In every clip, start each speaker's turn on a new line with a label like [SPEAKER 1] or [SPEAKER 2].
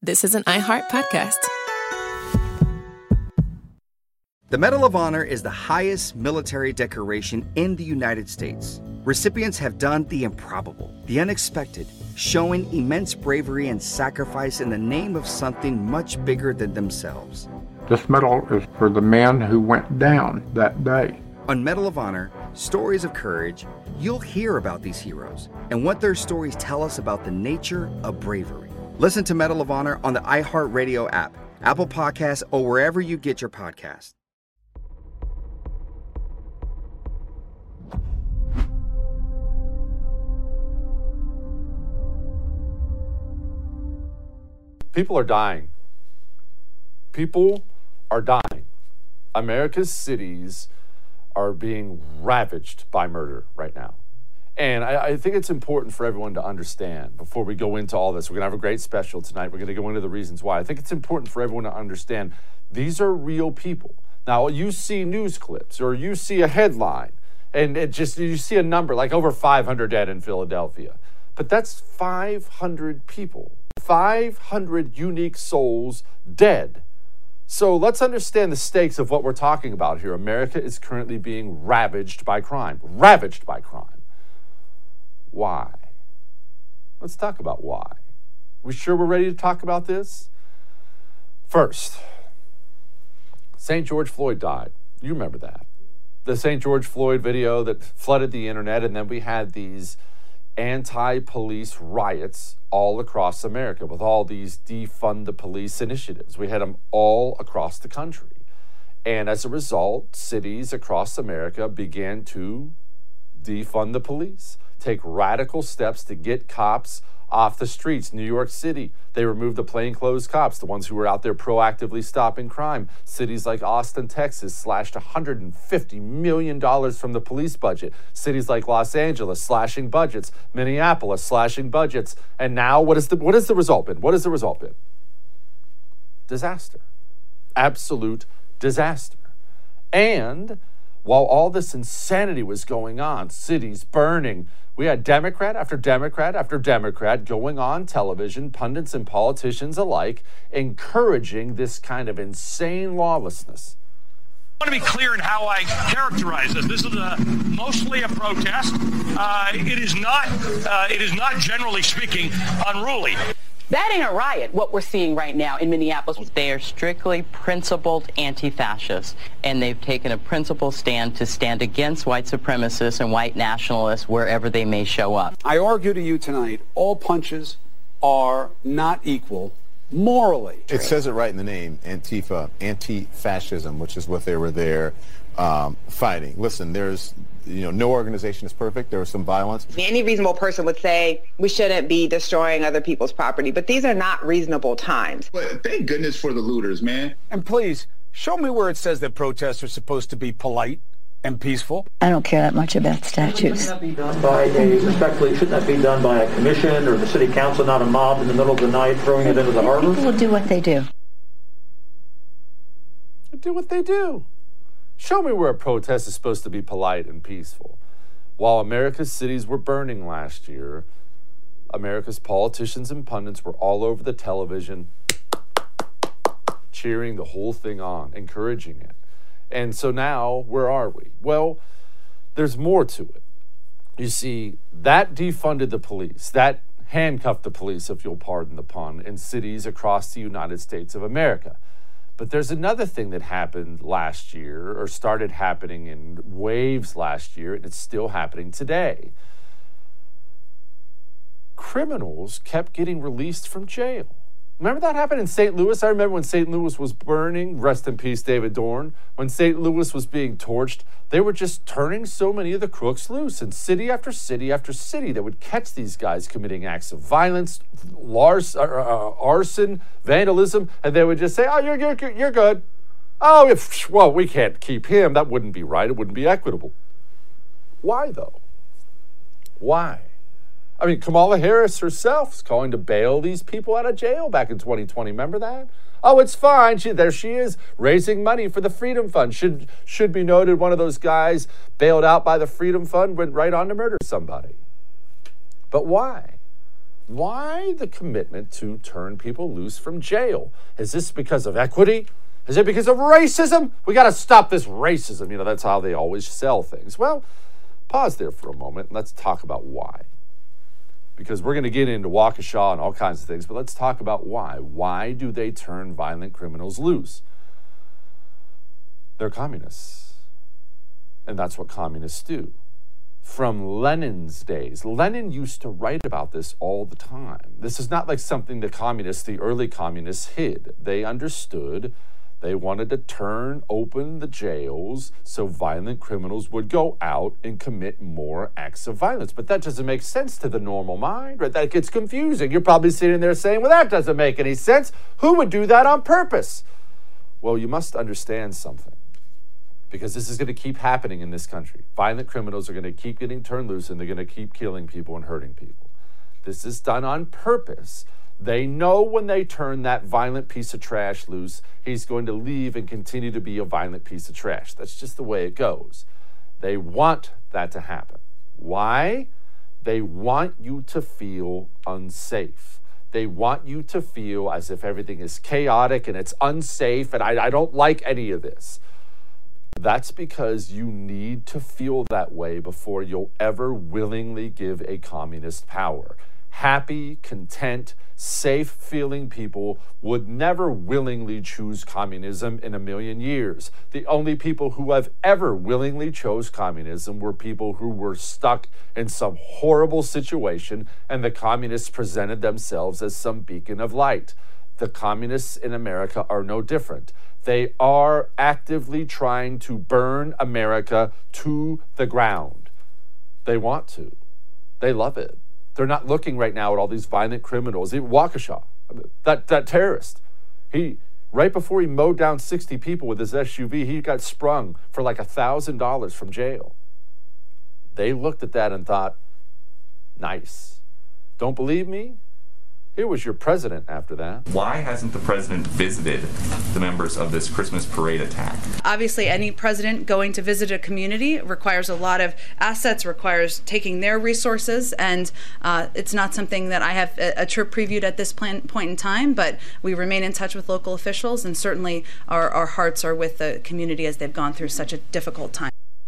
[SPEAKER 1] this is an iHeart podcast.
[SPEAKER 2] The Medal of Honor is the highest military decoration in the United States. Recipients have done the improbable, the unexpected, showing immense bravery and sacrifice in the name of something much bigger than themselves.
[SPEAKER 3] This medal is for the man who went down that day.
[SPEAKER 2] On Medal of Honor, Stories of Courage, you'll hear about these heroes and what their stories tell us about the nature of bravery. Listen to Medal of Honor on the iHeartRadio app, Apple Podcasts, or wherever you get your podcasts.
[SPEAKER 4] People are dying. People are dying. America's cities are being ravaged by murder right now. And I think it's important for everyone to understand before we go into all this. We're going to have a great special tonight. We're going to go into the reasons why. I think it's important for everyone to understand these are real people. Now, you see news clips or you see a headline and you see a number like over 500 dead in Philadelphia. But that's 500 people, 500 unique souls dead. So let's understand the stakes of what we're talking about here. America is currently being ravaged by crime. Ravaged by crime. Why? Let's talk about why. We sure we're ready to talk about this? First, St. George Floyd died. You remember that. The St. George Floyd video that flooded the internet, and then we had these anti-police riots all across America with all these defund the police initiatives. We had them all across the country. And as a result, cities across America began to defund the police, take radical steps to get cops off the streets. New York City, they removed the plainclothes cops, the ones who were out there proactively stopping crime. Cities like Austin, Texas, slashed $150 million from the police budget. Cities like Los Angeles, slashing budgets. Minneapolis, slashing budgets. And now, what is the result been? What has the result been? Disaster. Absolute disaster. And while all this insanity was going on, cities burning, we had Democrat after Democrat after Democrat going on television, pundits and politicians alike, encouraging this kind of insane lawlessness.
[SPEAKER 5] I want to be clear in how I characterize this. This is mostly a protest. It is not, generally speaking, unruly.
[SPEAKER 6] That ain't a riot, what we're seeing right now in Minneapolis.
[SPEAKER 7] They are strictly principled anti-fascists, and they've taken a principled stand to stand against white supremacists and white nationalists wherever they may show up.
[SPEAKER 8] I argue to you tonight, all punches are not equal morally.
[SPEAKER 9] It says it right in the name, Antifa, anti-fascism, which is what they were there fighting. Listen, there's no organization is perfect. There was some violence.
[SPEAKER 10] Any reasonable person would say we shouldn't be destroying other people's property, but these are not reasonable times.
[SPEAKER 11] But thank goodness for the looters, man.
[SPEAKER 8] And please, show me where it says that protests are supposed to be polite and peaceful.
[SPEAKER 12] I don't care that much about statutes.
[SPEAKER 13] Shouldn't that be done by shouldn't that be done by a commission or the city council, not a mob in the middle of the night throwing it into the harbor?
[SPEAKER 12] People will do what they do.
[SPEAKER 4] Do what they do. Show me where a protest is supposed to be polite and peaceful. While America's cities were burning last year, America's politicians and pundits were all over the television cheering the whole thing on, encouraging it. And so now, where are we? Well, there's more to it. You see, that defunded the police, that handcuffed the police, if you'll pardon the pun, in cities across the United States of America. But there's another thing that happened last year, or started happening in waves last year, and it's still happening today. Criminals kept getting released from jail. Remember that happened in St. Louis? I remember when St. Louis was burning, rest in peace, David Dorn. When St. Louis was being torched, they were just turning so many of the crooks loose. And city after city after city, they would catch these guys committing acts of violence, arson, vandalism, and they would just say, oh, you're good. Oh, well, we can't keep him. That wouldn't be right. It wouldn't be equitable. Why, though? Why? I mean, Kamala Harris herself is calling to bail these people out of jail back in 2020. Remember that? Oh, it's fine. There she is, raising money for the Freedom Fund. Should be noted, one of those guys bailed out by the Freedom Fund went right on to murder somebody. But why? Why the commitment to turn people loose from jail? Is this because of equity? Is it because of racism? We got to stop this racism. You know, that's how they always sell things. Well, pause there for a moment and let's talk about why. Because we're going to get into Waukesha and all kinds of things, but let's talk about why. Why do they turn violent criminals loose? They're communists. And that's what communists do. From Lenin's days, Lenin used to write about this all the time. This is not like something the communists, the early communists, hid. They understood. They wanted to turn open the jails so violent criminals would go out and commit more acts of violence. But that doesn't make sense to the normal mind, right? That gets confusing. You're probably sitting there saying, well, that doesn't make any sense. Who would do that on purpose? Well, you must understand something, because this is going to keep happening in this country. Violent criminals are going to keep getting turned loose, and they're going to keep killing people and hurting people. This is done on purpose. They know when they turn that violent piece of trash loose, he's going to leave and continue to be a violent piece of trash. That's just the way it goes. They want that to happen. Why? They want you to feel unsafe. They want you to feel as if everything is chaotic and it's unsafe, and I don't like any of this. That's because you need to feel that way before you'll ever willingly give a communist power. Happy, content, safe-feeling people would never willingly choose communism in a million years. The only people who have ever willingly chose communism were people who were stuck in some horrible situation, and the communists presented themselves as some beacon of light. The communists in America are no different. They are actively trying to burn America to the ground. They want to. They love it. They're not looking right now at all these violent criminals. Even Waukesha, that terrorist, right before he mowed down 60 people with his SUV, he got sprung for like $1,000 from jail. They looked at that and thought, nice. Don't believe me? Here was your president after that.
[SPEAKER 1] Why hasn't the president visited the members of this Christmas parade attack?
[SPEAKER 14] Obviously, any president going to visit a community requires a lot of assets, requires taking their resources, and it's not something that I have a trip previewed at this point in time, but we remain in touch with local officials, and certainly our hearts are with the community as they've gone through such a difficult time.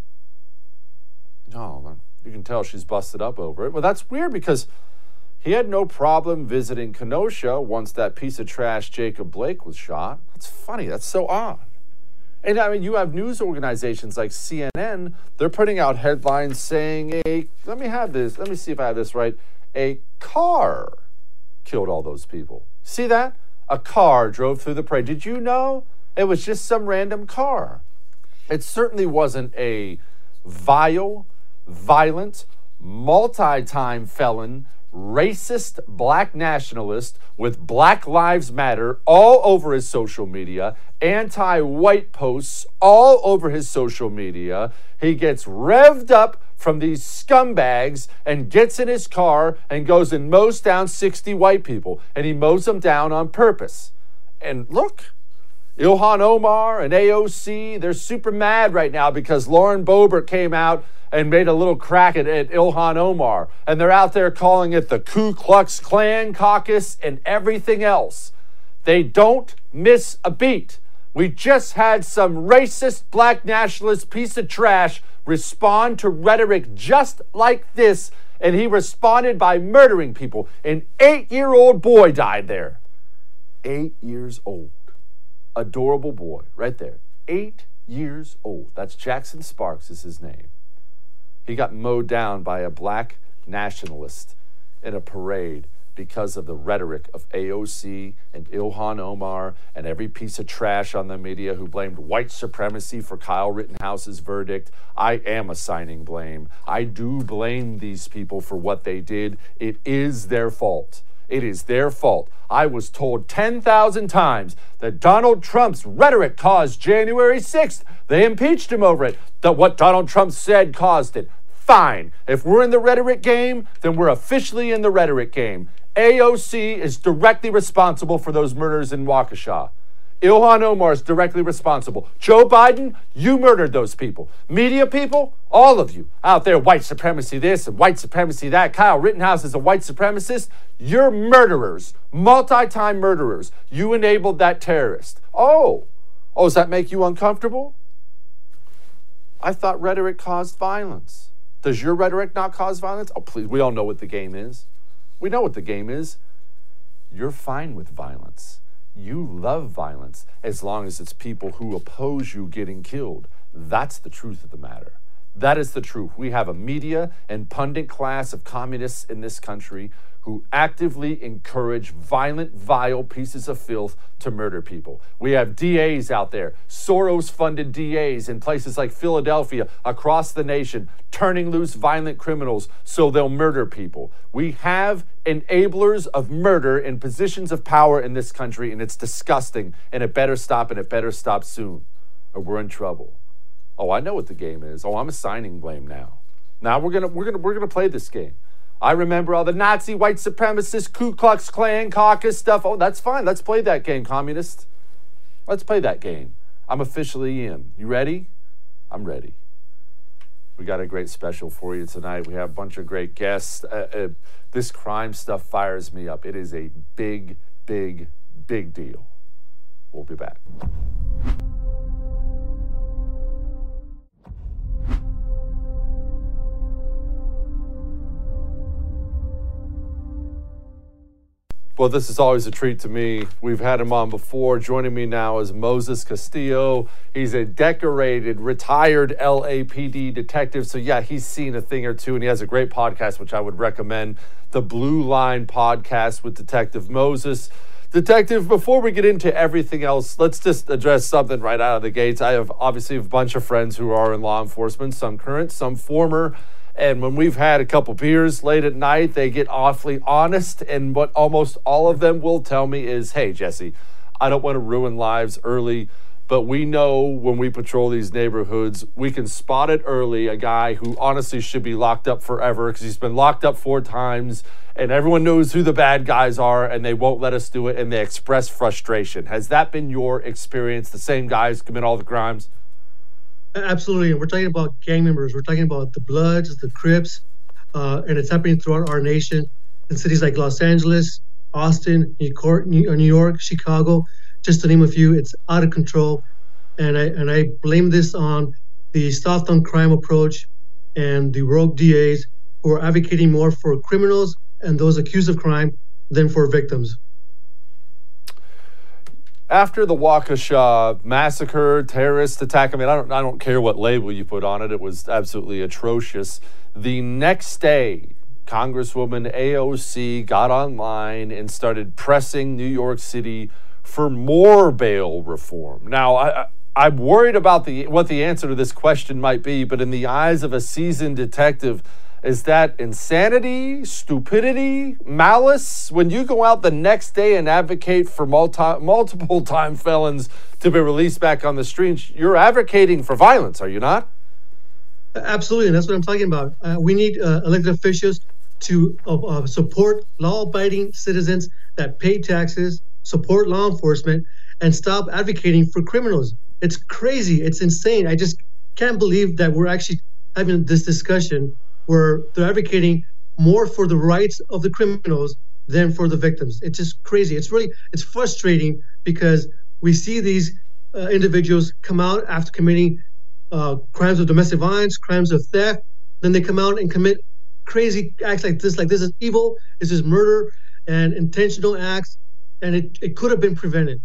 [SPEAKER 4] Oh, you can tell she's busted up over it. Well, that's weird because he had no problem visiting Kenosha once that piece of trash Jacob Blake was shot. That's funny. That's so odd. And I mean, you have news organizations like CNN. They're putting out headlines saying let me have this. Let me see if I have this right. A car killed all those people. See that? A car drove through the parade. Did you know? It was just some random car. It certainly wasn't a vile, violent, multi-time felon, racist black nationalist with Black Lives Matter all over his social media, anti-white posts all over his social media. He gets revved up from these scumbags and gets in his car and goes and mows down 60 white people. And he mows them down on purpose. And look, Ilhan Omar and AOC, they're super mad right now because Lauren Boebert came out and made a little crack at Ilhan Omar. And they're out there calling it the Ku Klux Klan caucus and everything else. They don't miss a beat. We just had some racist black nationalist piece of trash respond to rhetoric just like this, and he responded by murdering people. An 8-year-old boy died there. 8 years old. Adorable boy, right there. 8 years old. That's Jackson Sparks is his name. He got mowed down by a black nationalist in a parade because of the rhetoric of AOC and Ilhan Omar and every piece of trash on the media who blamed white supremacy for Kyle Rittenhouse's verdict. I am assigning blame. I do blame these people for what they did. It is their fault. It is their fault. I was told 10,000 times that Donald Trump's rhetoric caused January 6th. They impeached him over it. That what Donald Trump said caused it. Fine. If we're in the rhetoric game, then we're officially in the rhetoric game. AOC is directly responsible for those murders in Waukesha. Ilhan Omar is directly responsible. Joe Biden, you murdered those people. Media people, all of you out there, white supremacy this and white supremacy that. Kyle Rittenhouse is a white supremacist. You're murderers, multi-time murderers. You enabled that terrorist. Oh, does that make you uncomfortable? I thought rhetoric caused violence. Does your rhetoric not cause violence? Oh, please, we all know what the game is. We know what the game is. You're fine with violence. You love violence as long as it's people who oppose you getting killed. That's the truth of the matter. That is the truth. We have a media and pundit class of communists in this country who actively encourage violent, vile pieces of filth to murder people. We have DAs out there, Soros-funded DAs in places like Philadelphia, across the nation, turning loose violent criminals so they'll murder people. We have enablers of murder in positions of power in this country, and it's disgusting, and it better stop, and it better stop soon, or we're in trouble. Oh, I know what the game is. Oh, I'm assigning blame now. Now we're gonna play this game. I remember all the Nazi, white supremacist, Ku Klux Klan, caucus stuff. Oh, that's fine. Let's play that game, communist. Let's play that game. I'm officially in. You ready? I'm ready. We got a great special for you tonight. We have a bunch of great guests. This crime stuff fires me up. It is a big, big, big deal. We'll be back. Well, this is always a treat to me. We've had him on before. Joining me now is Moses Castillo. He's a decorated, retired LAPD detective. So, yeah, he's seen a thing or two, and he has a great podcast, which I would recommend, the Blue Line Podcast with Detective Moses. Detective, before we get into everything else, let's just address something right out of the gates. I have obviously a bunch of friends who are in law enforcement, some current, some former. And when we've had a couple beers late at night, they get awfully honest. And what almost all of them will tell me is, hey, Jesse, I don't want to ruin lives early, but we know when we patrol these neighborhoods, we can spot it early, a guy who honestly should be locked up forever because he's been locked up 4 times and everyone knows who the bad guys are and they won't let us do it and they express frustration. Has that been your experience? The same guys commit all the crimes?
[SPEAKER 15] Absolutely, and we're talking about gang members. We're talking about the Bloods, the Crips, and it's happening throughout our nation in cities like Los Angeles, Austin, New York, Chicago, just to name a few. It's out of control, and I blame this on the soft on crime approach and the rogue DAs who are advocating more for criminals and those accused of crime than for victims.
[SPEAKER 4] After the Waukesha massacre, terrorist attack, I mean, I don't care what label you put on it. It was absolutely atrocious. The next day, Congresswoman AOC got online and started pressing New York City for more bail reform. Now, I'm worried about what the answer to this question might be, but in the eyes of a seasoned detective, is that insanity, stupidity, malice? When you go out the next day and advocate for multiple time felons to be released back on the streets, you're advocating for violence, are you not?
[SPEAKER 15] Absolutely, and that's what I'm talking about. We need elected officials to support law-abiding citizens that pay taxes, support law enforcement, and stop advocating for criminals. It's crazy. It's insane. I just can't believe that we're actually having this discussion where they're advocating more for the rights of the criminals than for the victims. It's just crazy. It's frustrating because we see these individuals come out after committing crimes of domestic violence, crimes of theft. Then they come out and commit crazy acts like this is evil. This is murder and intentional acts, and it could have been prevented.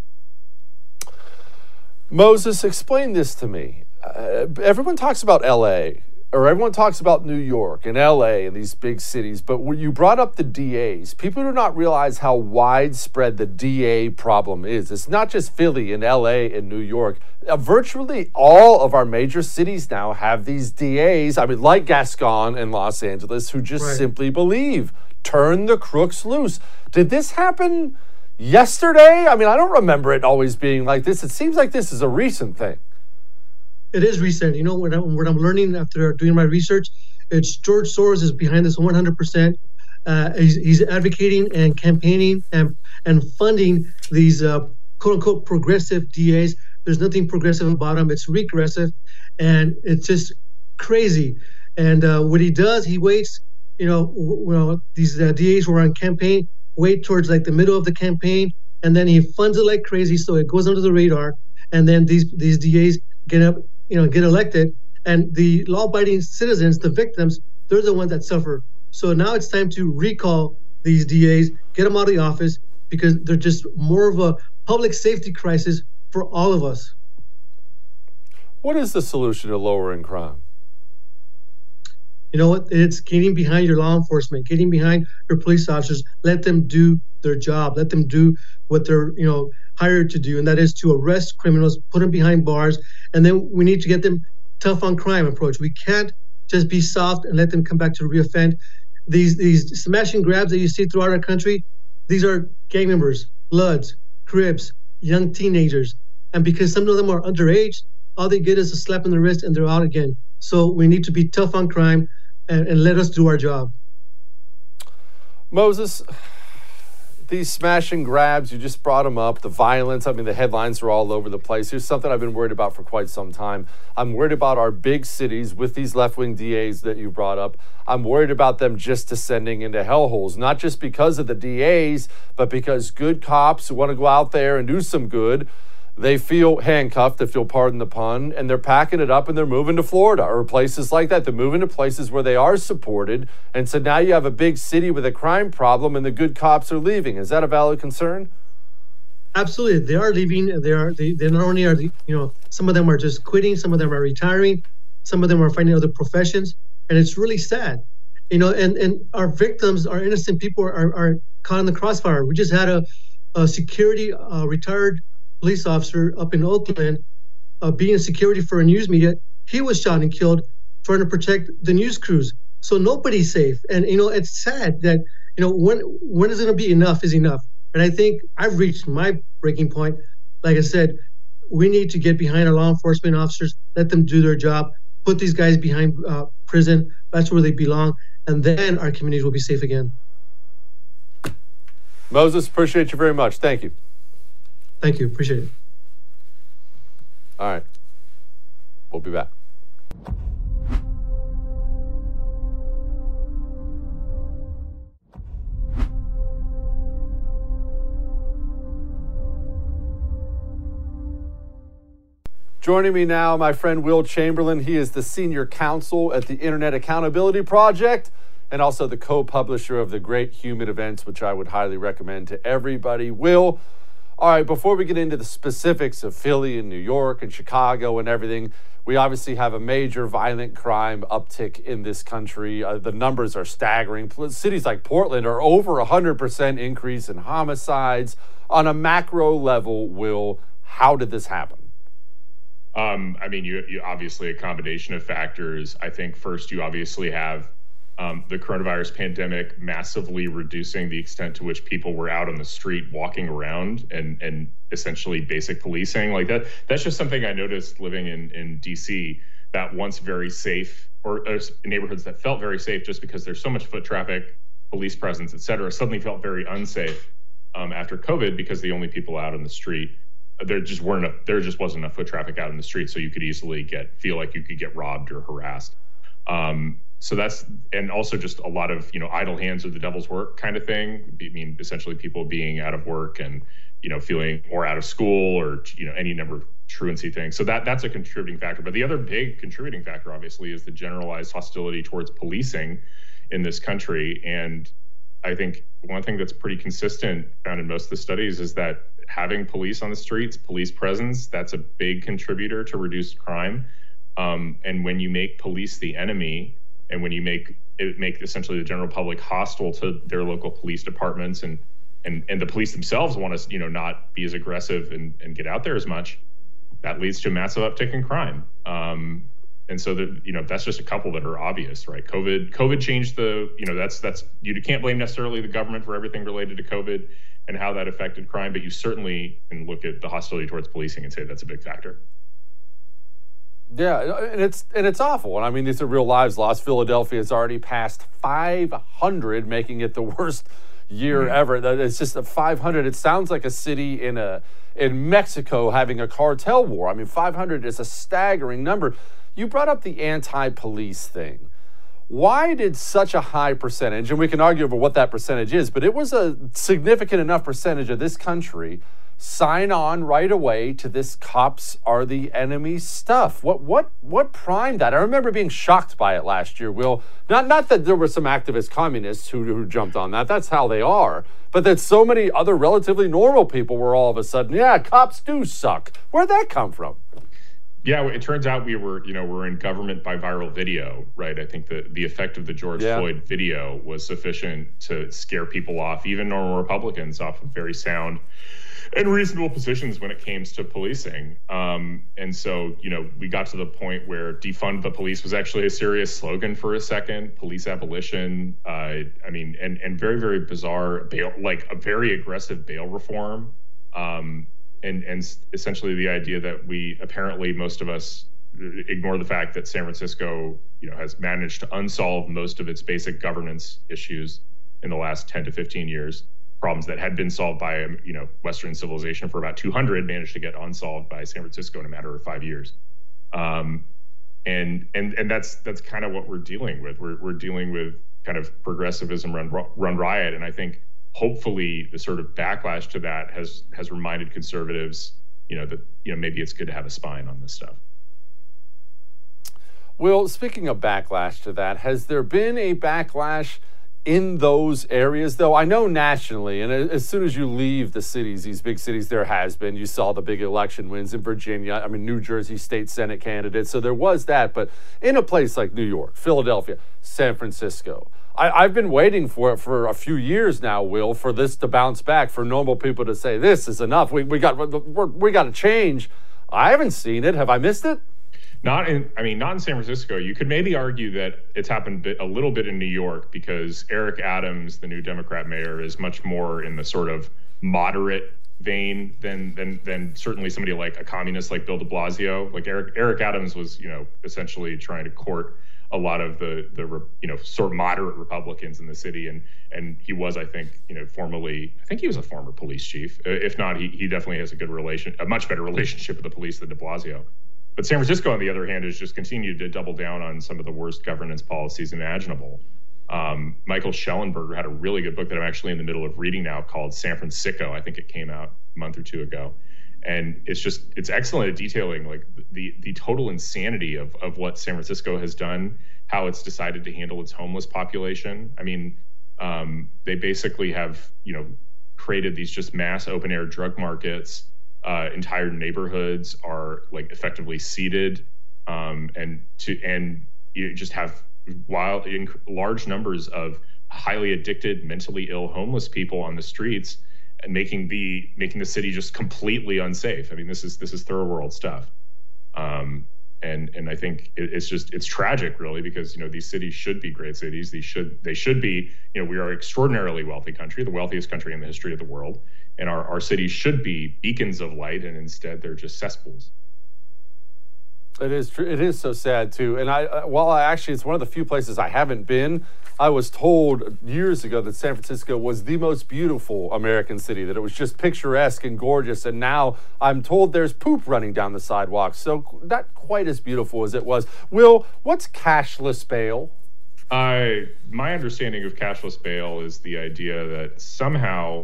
[SPEAKER 4] Moses, explain this to me. Everyone talks about L.A., or everyone talks about New York and LA and these big cities, but when you brought up the DAs, people do not realize how widespread the DA problem is. It's not just Philly and LA and New York. Virtually all of our major cities now have these DAs, like Gascon and Los Angeles, who just simply believe, turn the crooks loose. Did this happen yesterday? I don't remember it always being like this. It seems like this is a recent thing.
[SPEAKER 15] It is recent. What I'm learning after doing my research, it's George Soros is behind this 100%. He's advocating and campaigning and funding these quote unquote progressive DAs. There's nothing progressive about them. It's regressive, and it's just crazy. And what he does, he waits. These DAs who are on campaign wait towards like the middle of the campaign, and then he funds it like crazy, so it goes under the radar. And then these DAs get elected, and the law-abiding citizens, the victims, they're the ones that suffer. So now it's time to recall these DAs, get them out of the office, because they're just more of a public safety crisis for all of us.
[SPEAKER 4] What is the solution to lowering crime?
[SPEAKER 15] You know what? It's getting behind your law enforcement, getting behind your police officers. Let them do their job. Let them do what they're, hired to do, and that is to arrest criminals, put them behind bars, and then we need to get them tough on crime approach. We can't just be soft and let them come back to reoffend. These smash and grabs that you see throughout our country, these are gang members, Bloods, Crips, young teenagers, and because some of them are underage, all they get is a slap on the wrist and they're out again. So we need to be tough on crime and let us do our job.
[SPEAKER 4] Moses, these smash and grabs, you just brought them up, the violence, the headlines are all over the place. Here's something I've been worried about for quite some time. I'm worried about our big cities with these left-wing DAs that you brought up. I'm worried about them just descending into hellholes, not just because of the DAs, but because good cops who want to go out there and do some good, they feel handcuffed, they feel, pardon the pun, and they're packing it up and they're moving to Florida or places like that. They're moving to places where they are supported. And so now you have a big city with a crime problem and the good cops are leaving. Is that a valid concern?
[SPEAKER 15] Absolutely. They are leaving. They not only are, some of them are just quitting, some of them are retiring, some of them are finding other professions. And it's really sad. And our victims, our innocent people are caught in the crossfire. We just had a security retired police officer up in Oakland being a security for a news media. He was shot and killed trying to protect the news crews. So nobody's safe. And, it's sad that, when is it going to be enough is enough? And I think I've reached my breaking point. Like I said, we need to get behind our law enforcement officers, let them do their job, put these guys behind prison. That's where they belong. And then our communities will be safe again.
[SPEAKER 4] Moses, appreciate you very much. Thank you.
[SPEAKER 15] Thank you. Appreciate it.
[SPEAKER 4] All right. We'll be back. Joining me now, my friend Will Chamberlain. He is the senior counsel at the Internet Accountability Project and also the co-publisher of the Great Human Events, which I would highly recommend to everybody. Will, all right, before we get into the specifics of Philly and New York and Chicago and everything, we obviously have a major violent crime uptick in this country. The numbers are staggering. Cities like Portland are over 100% increase in homicides. On a macro level, Will, how did this happen?
[SPEAKER 16] You obviously a combination of factors. I think first you obviously have the coronavirus pandemic massively reducing the extent to which people were out on the street walking around and essentially basic policing like that. That's just something I noticed living in DC, that once very safe or neighborhoods that felt very safe just because there's so much foot traffic, police presence, et cetera, suddenly felt very unsafe after COVID because the only people out on the street, there just wasn't enough foot traffic out in the street, so you could easily feel like you could get robbed or harassed. So that's, and also just a lot of, idle hands are the devil's work kind of thing. I mean, essentially people being out of work and, feeling or out of school or, any number of truancy things. So that's a contributing factor. But the other big contributing factor, obviously, is the generalized hostility towards policing in this country. And I think one thing that's pretty consistent found in most of the studies is that having police on the streets, police presence, that's a big contributor to reduced crime. And when you make police the enemy, and when you make essentially the general public hostile to their local police departments, and the police themselves want to not be as aggressive and get out there as much, that leads to a massive uptick in crime. And so that's just a couple that are obvious, right? COVID changed that's you can't blame necessarily the government for everything related to COVID and how that affected crime, but you certainly can look at the hostility towards policing and say that's a big factor.
[SPEAKER 4] Yeah, and it's awful. And these are real lives lost. Philadelphia has already passed 500, making it the worst, year ever. It's just a 500. It sounds like a city in Mexico having a cartel war. I mean, 500 is a staggering number. You brought up the anti-police thing. Why did such a high percentage, and we can argue over what that percentage is, but it was a significant enough percentage of this country sign on right away to this cops are the enemy stuff? What primed that? I remember being shocked by it last year, Will. Not that there were some activist communists who jumped on that. That's how they are. But that so many other relatively normal people were all of a sudden, yeah, cops do suck. Where'd that come from?
[SPEAKER 16] Yeah, it turns out we're in government by viral video, right? I think the effect of the George Floyd video was sufficient to scare people off, even normal Republicans, off of very sound and reasonable positions when it came to policing. And so, we got to the point where defund the police was actually a serious slogan for a second. Police abolition, and very, very bizarre bail, like a very aggressive bail reform. And essentially the idea that most of us ignore the fact that San Francisco, has managed to unsolve most of its basic governance issues in the last 10 to 15 years. Problems that had been solved by, Western civilization for about 200 managed to get unsolved by San Francisco in a matter of 5 years. And that's kind of what we're dealing with. We're dealing with kind of progressivism run riot. And I think hopefully the sort of backlash to that has reminded conservatives, that maybe it's good to have a spine on this stuff.
[SPEAKER 4] Well, speaking of backlash to that, has there been a backlash in those areas, though? I know nationally, and as soon as you leave the cities, these big cities, there has been. You saw the big election wins in Virginia. I mean, New Jersey state Senate candidates. So there was that. But in a place like New York, Philadelphia, San Francisco, I've been waiting for it for a few years now, Will, for this to bounce back, for normal people to say, this is enough. We got to change. I haven't seen it. Have I missed it?
[SPEAKER 16] Not in San Francisco. You could maybe argue that it's happened a little bit in New York because Eric Adams, the new Democrat mayor, is much more in the sort of moderate vein than certainly somebody like a communist like Bill de Blasio. Like Eric Adams was, essentially trying to court a lot of the sort of moderate Republicans in the city, and he was, I think, formerly, I think he was a former police chief. If not, he definitely has a much better relationship with the police than de Blasio. But San Francisco, on the other hand, has just continued to double down on some of the worst governance policies imaginable. Michael Schellenberger had a really good book that I'm actually in the middle of reading now called San Francisco. I think it came out a month or two ago. And it's excellent at detailing like the total insanity of what San Francisco has done, how it's decided to handle its homeless population. I mean, they basically have, created these just mass open air drug markets. Entire neighborhoods are like effectively seeded, and you just have large numbers of highly addicted, mentally ill homeless people on the streets, and making the city just completely unsafe. I mean, this is third world stuff, and I think it's tragic, really, because these cities should be great cities. They should be. We are an extraordinarily wealthy country, the wealthiest country in the history of the world. And our cities should be beacons of light, and instead they're just cesspools.
[SPEAKER 4] It is true. It is so sad too. And it's one of the few places I haven't been. I was told years ago that San Francisco was the most beautiful American city, that it was just picturesque and gorgeous. And now I'm told there's poop running down the sidewalks. So not quite as beautiful as it was. Will, what's cashless bail?
[SPEAKER 16] My understanding of cashless bail is the idea that somehow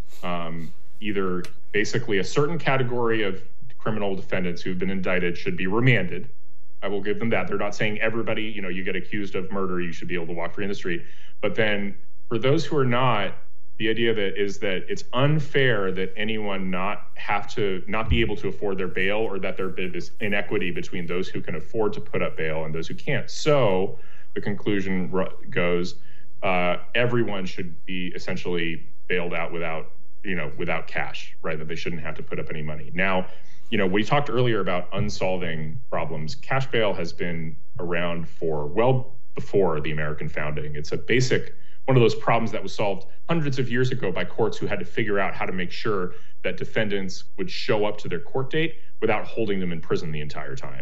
[SPEAKER 16] either basically a certain category of criminal defendants who've been indicted should be remanded. I will give them that. They're not saying everybody, you get accused of murder, you should be able to walk free in the street. But then for those who are not, the idea is that it's unfair that anyone not be able to afford their bail, or that there be this inequity between those who can afford to put up bail and those who can't. So the conclusion goes, everyone should be essentially bailed out without cash, right? That they shouldn't have to put up any money. Now, we talked earlier about unsolving problems. Cash bail has been around for well before the American founding. It's a basic one of those problems that was solved hundreds of years ago by courts who had to figure out how to make sure that defendants would show up to their court date without holding them in prison the entire time.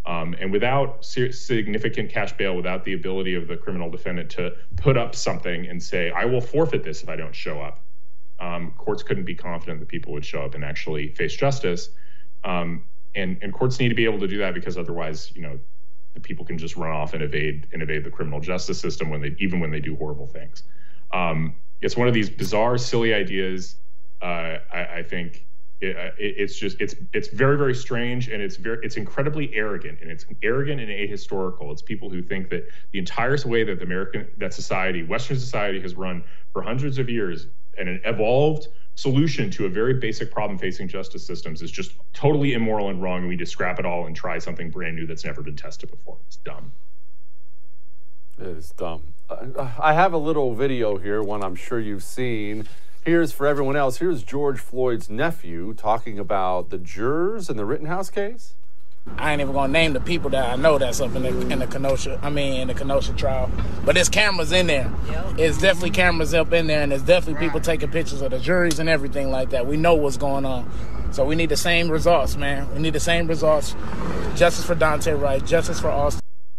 [SPEAKER 16] And without significant cash bail, without the ability of the criminal defendant to put up something and say, I will forfeit this if I don't show up, courts couldn't be confident that people would show up and actually face justice. And courts need to be able to do that, because otherwise, the people can just run off and evade the criminal justice system even when they do horrible things. It's one of these bizarre, silly ideas. I think it's very, very strange, and it's incredibly arrogant, and it's arrogant and ahistorical. It's people who think that the entire way that Western society has run for hundreds of years, and an evolved solution to a very basic problem facing justice systems, is just totally immoral and wrong, and we just scrap it all and try something brand new that's never been tested before. It's dumb.
[SPEAKER 4] It is dumb. I have a little video here, one I'm sure you've seen. Here's, for everyone else, here's George Floyd's nephew talking about the jurors in the Rittenhouse case.
[SPEAKER 17] I ain't even gonna name the people that I know that's up in the Kenosha trial. But there's cameras in there. Yep. It's definitely cameras up in there, and there's definitely people taking pictures of the juries and everything like that. We know what's going on. So we need the same results, man. We need the same results. Justice for Daunte Wright, justice for Austin.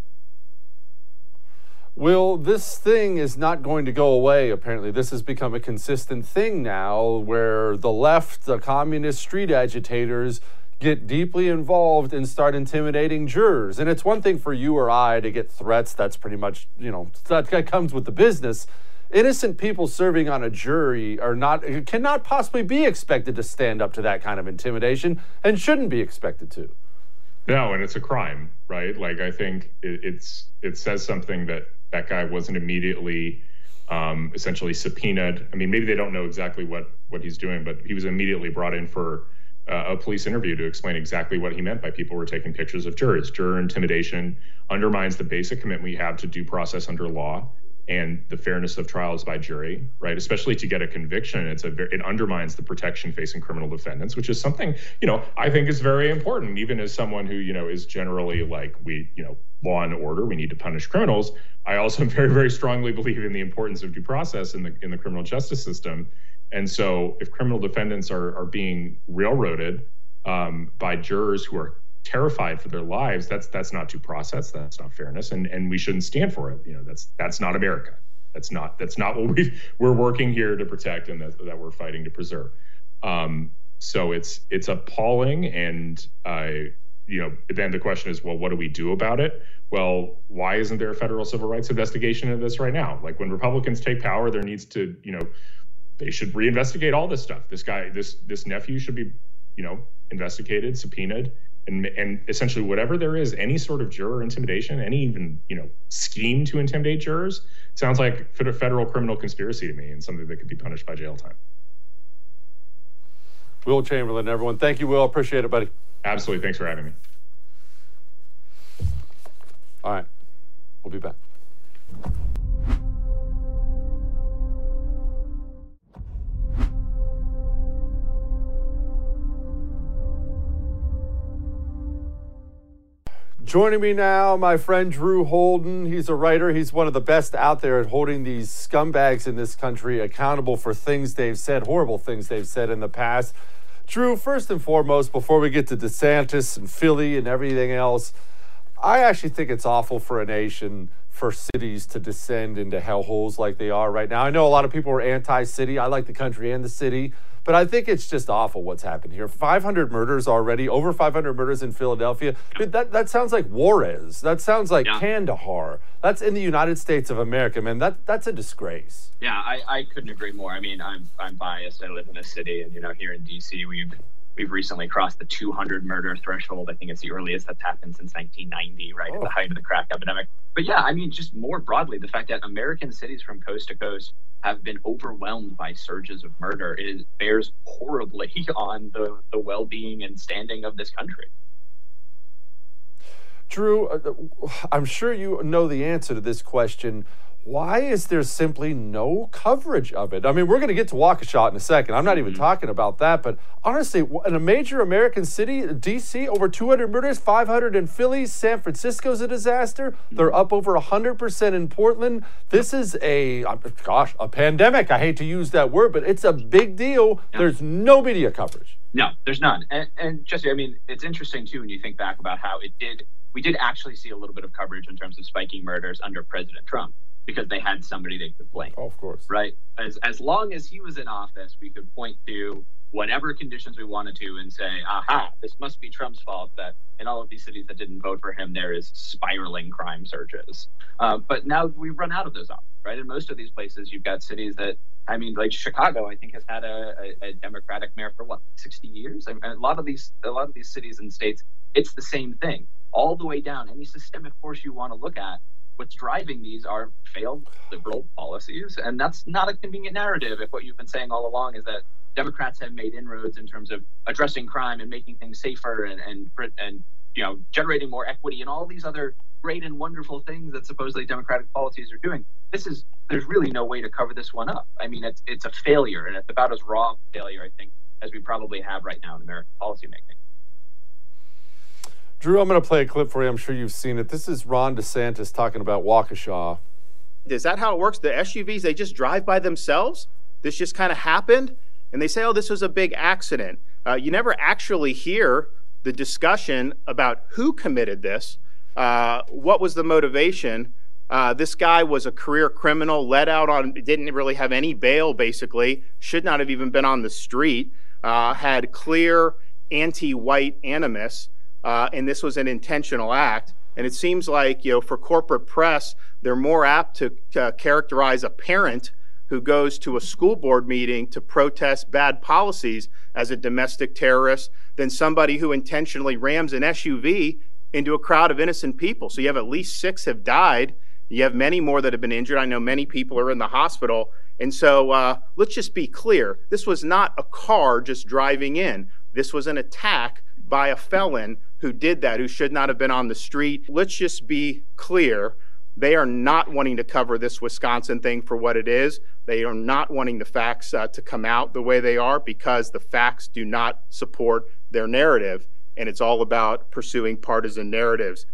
[SPEAKER 4] Will, this thing is not going to go away, apparently. This has become a consistent thing now, where the left, the communist street agitators, get deeply involved and start intimidating jurors. And it's one thing for you or I to get threats. That's pretty much, that comes with the business. Innocent people serving on a jury cannot possibly be expected to stand up to that kind of intimidation, and shouldn't be expected to.
[SPEAKER 16] No, and it's a crime, right? Like, I think it says something that guy wasn't immediately essentially subpoenaed. I mean, maybe they don't know exactly what he's doing, but he was immediately brought in for a police interview to explain exactly what he meant by people were taking pictures of jurors. Juror intimidation undermines the basic commitment we have to due process under law and the fairness of trials by jury, right? Especially to get a conviction, it undermines the protection facing criminal defendants, which is something, I think is very important, even as someone who, is generally like, law and order, we need to punish criminals. I also very, very strongly believe in the importance of due process in the criminal justice system. And so if criminal defendants are being railroaded by jurors who are terrified for their lives, that's not due process, that's not fairness, and we shouldn't stand for it. That's not America. That's not what we're working here to protect, and that we're fighting to preserve. So it's appalling, and then the question is, well, what do we do about it? Well, why isn't there a federal civil rights investigation of this right now? Like, when Republicans take power, there needs to, they should reinvestigate all this stuff. This guy, this nephew should be, investigated, subpoenaed, and essentially whatever there is, any sort of juror intimidation, any even, scheme to intimidate jurors, sounds like a federal criminal conspiracy to me, and something that could be punished by jail time.
[SPEAKER 4] Will Chamberlain, everyone. Thank you, Will. Appreciate it, buddy.
[SPEAKER 16] Absolutely. Thanks for having me.
[SPEAKER 4] All right. We'll be back. Joining me now, my friend Drew Holden. He's a writer. He's one of the best out there at holding these scumbags in this country accountable for things they've said, horrible things they've said in the past. Drew, first and foremost, before we get to DeSantis and Philly and everything else, I actually think it's awful for a nation, for cities to descend into hellholes like they are right now. I know a lot of people are anti-city. I like the country and the city, but I think it's just awful what's happened here. 500 murders already, over 500 murders in Philadelphia. Dude, that sounds like Juarez. That sounds like Kandahar. That's in the United States of America, man. That's a disgrace.
[SPEAKER 18] Yeah, I couldn't agree more. I mean, I'm biased. I live in a city, and here in DC, we've recently crossed the 200 murder threshold. I think it's the earliest that's happened since 1990, right at the height of the crack epidemic. But yeah, I mean, just more broadly, the fact that American cities from coast to coast have been overwhelmed by surges of murder bears horribly on the well-being and standing of this country.
[SPEAKER 4] Drew, I'm sure you know the answer to this question. Why is there simply no coverage of it? I mean, we're going to get to Waukesha in a second. I'm not even talking about that. But honestly, in a major American city, D.C., over 200 murders, 500 in Philly. San Francisco's a disaster. They're up over 100% in Portland. This is a pandemic. I hate to use that word, but it's a big deal. Yeah. There's no media coverage.
[SPEAKER 18] No, there's none. And Jesse, I mean, it's interesting, too, when you think back about how it did we did actually see a little bit of coverage in terms of spiking murders under President Trump because they had somebody they could blame.
[SPEAKER 4] Oh, of course.
[SPEAKER 18] Right? As long as he was in office, we could point to whatever conditions we wanted to and say, aha, this must be Trump's fault that in all of these cities that didn't vote for him, there is spiraling crime surges. But now we've run out of those options, right? In most of these places, you've got cities that, I mean, like Chicago, I think has had a Democratic mayor for 60 years. I mean, a lot of these cities and states, it's the same thing all the way down. Any systemic force you want to look at, what's driving these are failed liberal policies. And that's not a convenient narrative if what you've been saying all along is that Democrats have made inroads in terms of addressing crime and making things safer and generating more equity and all these other great and wonderful things that supposedly Democratic policies are doing. There's really no way to cover this one up. I mean, it's a failure, and it's about as raw a failure, I think, as we probably have right now in American policymaking.
[SPEAKER 4] Drew, I'm going to play a clip for you. I'm sure you've seen it. This is Ron DeSantis talking about Waukesha.
[SPEAKER 19] Is that how it works? The SUVs, they just drive by themselves? This just kind of happened? And they say, oh, this was a big accident. You never actually hear the discussion about who committed this, what was the motivation. This guy was a career criminal, let out on, didn't really have any bail, basically, should not have even been on the street, had clear anti-white animus, and this was an intentional act. And it seems like, for corporate press, they're more apt to characterize a parent who goes to a school board meeting to protest bad policies as a domestic terrorist than somebody who intentionally rams an SUV into a crowd of innocent people. So you have at least 6 have died. You have many more that have been injured. I know many people are in the hospital. And so let's just be clear. This was not a car just driving in. This was an attack by a felon who did that, who should not have been on the street. Let's just be clear. They are not wanting to cover this Wisconsin thing for what it is. They are not wanting the facts to come out the way they are because the facts do not support their narrative, and it's all about pursuing partisan narratives.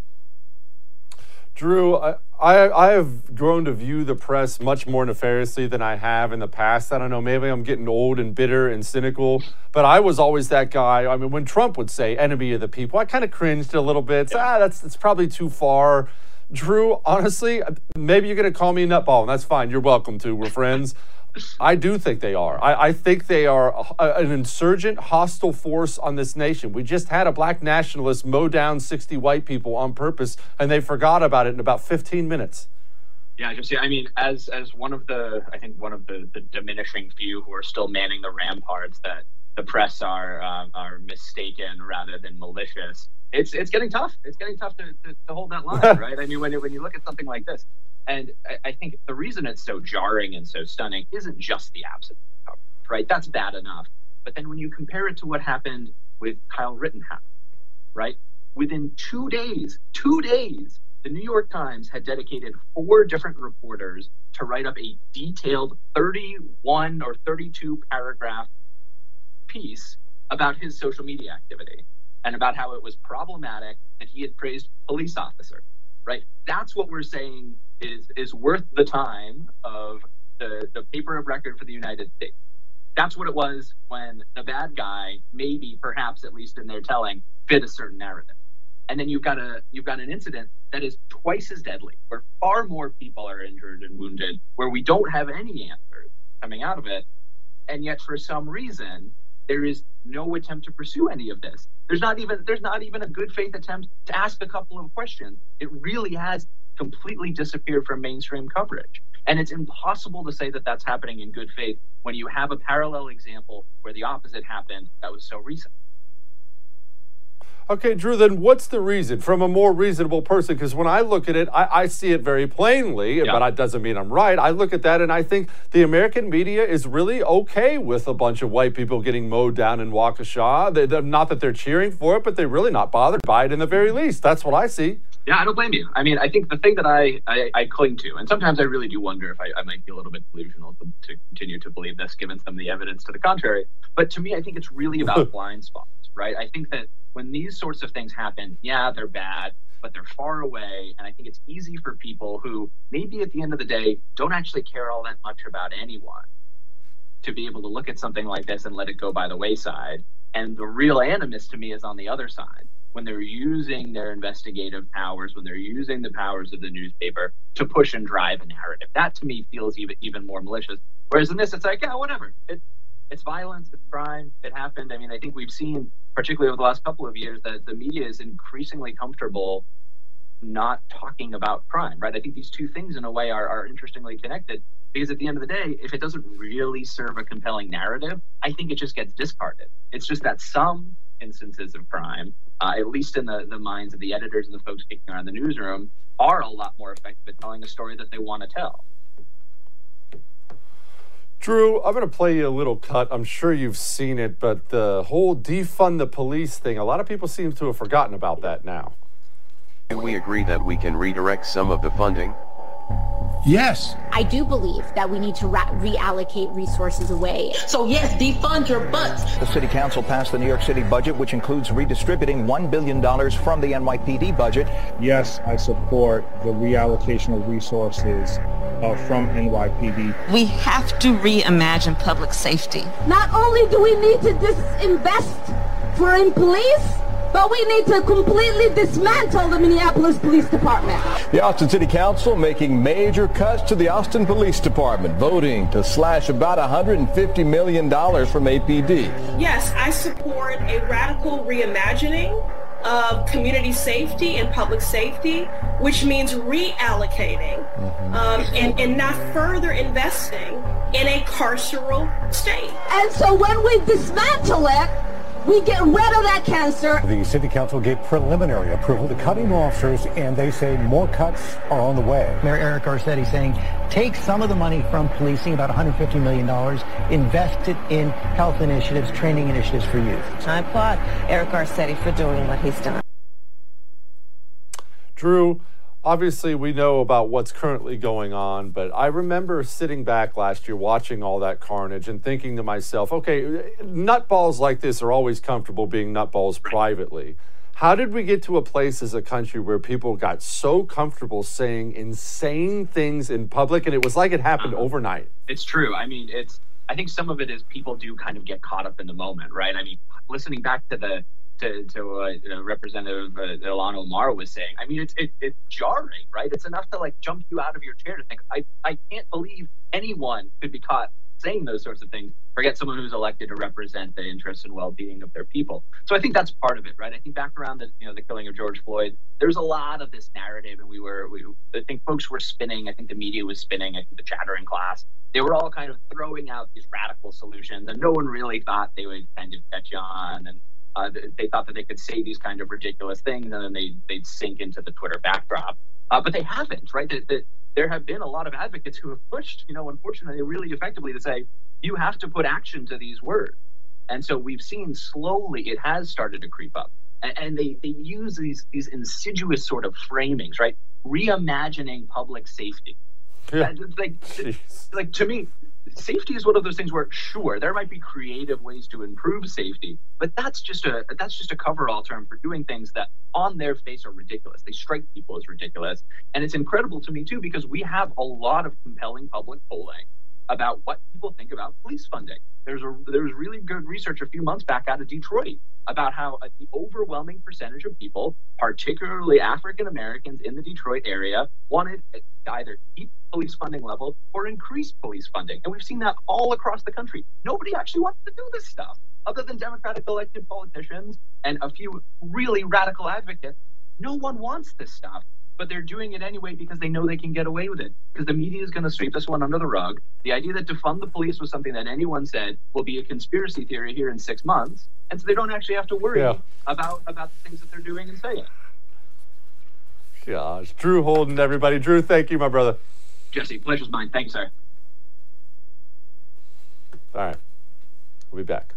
[SPEAKER 4] Drew, I have grown to view the press much more nefariously than I have in the past. I don't know, maybe I'm getting old and bitter and cynical, but I was always that guy. I mean, when Trump would say enemy of the people, I kind of cringed a little bit. That's probably too far. Drew, honestly, maybe you're going to call me a nutball, and that's fine. You're welcome to. We're friends. I do think they are. I think they are an insurgent, hostile force on this nation. We just had a black nationalist mow down 60 white people on purpose, and they forgot about it in about 15 minutes.
[SPEAKER 18] Yeah, I mean, as one of the diminishing few who are still manning the ramparts that the press are mistaken rather than malicious. It's getting tough. It's getting tough to hold that line, right? I mean, when you look at something like this, and I think the reason it's so jarring and so stunning isn't just the absence of coverage, right? That's bad enough. But then when you compare it to what happened with Kyle Rittenhouse, right? Within 2 days, the New York Times had dedicated 4 different reporters to write up a detailed 31 or 32 paragraph piece about his social media activity and about how it was problematic that he had praised police officers, right? That's what we're saying is worth the time of the paper of record for the United States. That's what it was when the bad guy, maybe, perhaps, at least in their telling, fit a certain narrative. And then you've got an incident that is twice as deadly, where far more people are injured and wounded, where we don't have any answers coming out of it, and yet for some reason there is no attempt to pursue any of this. There's not even a good faith attempt to ask a couple of questions. It really has completely disappeared from mainstream coverage, and it's impossible to say that that's happening in good faith when you have a parallel example where the opposite happened that was so recent.
[SPEAKER 4] Okay, Drew, then what's the reason from a more reasonable person? Because when I look at it, I see it very plainly, but that doesn't mean I'm right. I look at that and I think the American media is really okay with a bunch of white people getting mowed down in Waukesha. Not that they're cheering for it, but they're really not bothered by it in the very least. That's what I see.
[SPEAKER 18] Yeah, I don't blame you. I mean, I think the thing that I cling to, and sometimes I really do wonder if I might be a little bit delusional to continue to believe this, given some of the evidence to the contrary. But to me, I think it's really about blind spots, right? I think that when these sorts of things happen, yeah, they're bad, but they're far away. And I think it's easy for people who maybe at the end of the day don't actually care all that much about anyone to be able to look at something like this and let it go by the wayside. And the real animus to me is on the other side. when they're using their investigative powers, when they're using the powers of the newspaper to push and drive a narrative. That to me feels even more malicious. Whereas in this, it's like, yeah, whatever. It's violence, it's crime, it happened. I mean, I think we've seen, particularly over the last couple of years, that the media is increasingly comfortable not talking about crime, right? I think these two things in a way are interestingly connected, because at the end of the day, if it doesn't really serve a compelling narrative, I think it just gets discarded. It's just that some instances of crime, at least in the minds of the editors and the folks kicking around the newsroom, are a lot more effective at telling a story that they want to tell.
[SPEAKER 4] Drew, I'm going to play you a little cut. I'm sure you've seen it, but the whole defund the police thing, a lot of people seem to have forgotten about that now.
[SPEAKER 20] Do we agree that we can redirect some of the funding?
[SPEAKER 21] Yes.
[SPEAKER 22] I do believe that we need to reallocate resources away.
[SPEAKER 23] So yes, defund your butts.
[SPEAKER 24] The city council passed the New York City budget, which includes redistributing $1 billion from the NYPD budget.
[SPEAKER 25] Yes, I support the reallocation of resources from NYPD.
[SPEAKER 23] We have to reimagine public safety.
[SPEAKER 22] Not only do we need to disinvest in police, but we need to completely dismantle the Minneapolis Police Department.
[SPEAKER 24] The Austin City Council making major cuts to the Austin Police Department, voting to slash about $150 million from APD.
[SPEAKER 26] Yes, I support a radical reimagining of community safety and public safety, which means reallocating and not further investing in a carceral state.
[SPEAKER 22] And so when we dismantle it, we get rid of that cancer.
[SPEAKER 27] The city council gave preliminary approval to cutting officers, and they say more cuts are on the way.
[SPEAKER 28] Mayor Eric Garcetti saying, take some of the money from policing, about $150 million, invest it in health initiatives, training initiatives for youth.
[SPEAKER 23] I applaud Eric Garcetti for doing what he's done.
[SPEAKER 4] Drew, obviously we know about what's currently going on, but I remember sitting back last year watching all that carnage and thinking to myself, okay, nutballs like this are always comfortable being nutballs privately. How did we get to a place as a country where people got so comfortable saying insane things in public, and it was like it happened overnight?
[SPEAKER 18] It's true. I mean, I think some of it is people do kind of get caught up in the moment, right? I mean, listening back to Representative Ilhan Omar was saying, I mean, it's jarring, right? It's enough to like jump you out of your chair to think, I can't believe anyone could be caught saying those sorts of things. Forget someone who's elected to represent the interests and well-being of their people. So I think that's part of it, right? I think back around the killing of George Floyd, there's a lot of this narrative, and I think folks were spinning. I think the media was spinning. I think the chattering class, they were all kind of throwing out these radical solutions, and no one really thought they would kind of catch on. And they thought that they could say these kind of ridiculous things, and then they'd sink into the Twitter backdrop. But they haven't, right? There have been a lot of advocates who have pushed, unfortunately, really effectively to say, you have to put action to these words. And so we've seen slowly it has started to creep up. And they use these insidious sort of framings, right? Reimagining public safety. Yeah. Like to me, safety is one of those things where, sure, there might be creative ways to improve safety, but that's just a coverall term for doing things that on their face are ridiculous. They strike people as ridiculous. And it's incredible to me, too, because we have a lot of compelling public polling about what people think about police funding. There was really good research a few months back out of Detroit about how the overwhelming percentage of people, particularly African Americans in the Detroit area, wanted to either keep police funding level or increase police funding. And we've seen that all across the country. Nobody actually wants to do this stuff other than Democratic elected politicians and a few really radical advocates. No one wants this stuff, but they're doing it anyway because they know they can get away with it, because the media is going to sweep this one under the rug. The idea that defund the police was something that anyone said will be a conspiracy theory here in 6 months, and so they don't actually have to worry about the things that they're doing and saying.
[SPEAKER 4] Gosh, Drew Holden, everybody. Drew, thank you, my brother.
[SPEAKER 18] Jesse, pleasure's mine. Thank you, sir.
[SPEAKER 4] All right. We'll be back.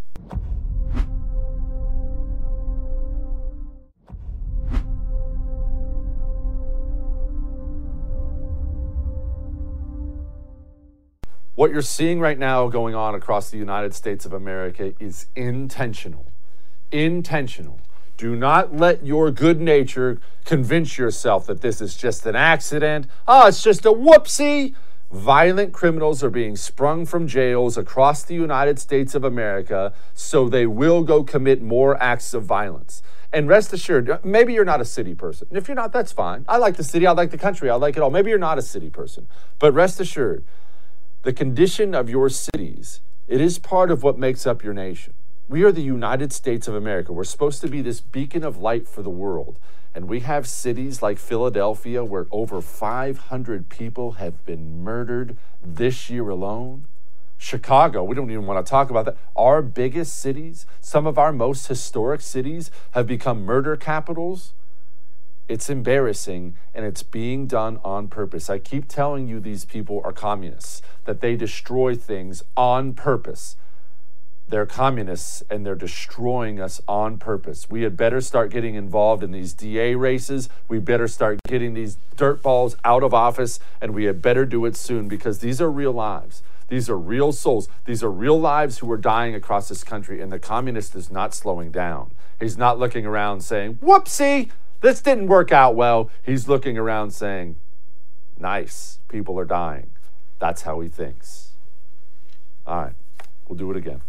[SPEAKER 4] What you're seeing right now going on across the United States of America is intentional. Intentional. Do not let your good nature convince yourself that this is just an accident. Oh, it's just a whoopsie. Violent criminals are being sprung from jails across the United States of America, so they will go commit more acts of violence. And rest assured, maybe you're not a city person. And if you're not, that's fine. I like the city, I like the country, I like it all. Maybe you're not a city person. But rest assured, the condition of your cities, it is part of what makes up your nation. We are the United States of America. We're supposed to be this beacon of light for the world. And we have cities like Philadelphia where over 500 people have been murdered this year alone. Chicago, we don't even want to talk about that. Our biggest cities, some of our most historic cities, have become murder capitals. It's embarrassing, and it's being done on purpose. I keep telling you these people are communists, that they destroy things on purpose. They're communists, and they're destroying us on purpose. We had better start getting involved in these DA races. We better start getting these dirtballs out of office, and we had better do it soon, because these are real lives. These are real souls. These are real lives who are dying across this country, and the communist is not slowing down. He's not looking around saying, whoopsie, this didn't work out well. He's looking around saying, nice, people are dying. That's how he thinks. All right, we'll do it again.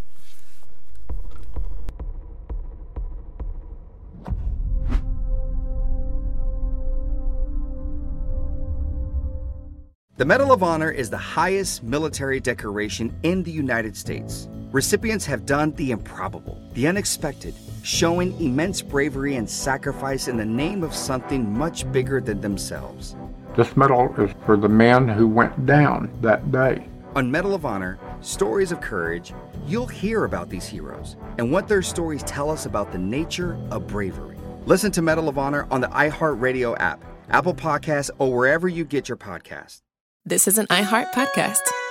[SPEAKER 2] The Medal of Honor is the highest military decoration in the United States. Recipients have done the improbable, the unexpected, showing immense bravery and sacrifice in the name of something much bigger than themselves.
[SPEAKER 21] This medal is for the men who went down that day.
[SPEAKER 2] On Medal of Honor, Stories of Courage, you'll hear about these heroes and what their stories tell us about the nature of bravery. Listen to Medal of Honor on the iHeartRadio app, Apple Podcasts, or wherever you get your podcasts.
[SPEAKER 3] This is an iHeart podcast.